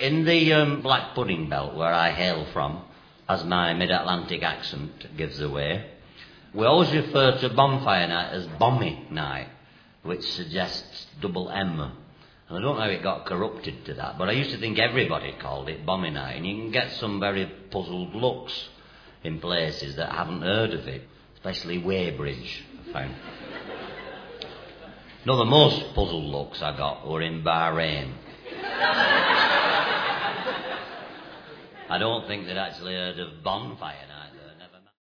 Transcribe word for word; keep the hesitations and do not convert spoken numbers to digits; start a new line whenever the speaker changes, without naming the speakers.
in the um, Black Pudding Belt, where I hail from, as my mid-Atlantic accent gives away, we always refer to bonfire night as Bommy Night, which suggests double M. And I don't know how it got corrupted to that, but I used to think everybody called it Bommy Night, and you can get some very puzzled looks in places that haven't heard of it, especially Weybridge, I found. No, the most puzzled looks I got were in Bahrain. I don't think they'd actually heard of bonfire night.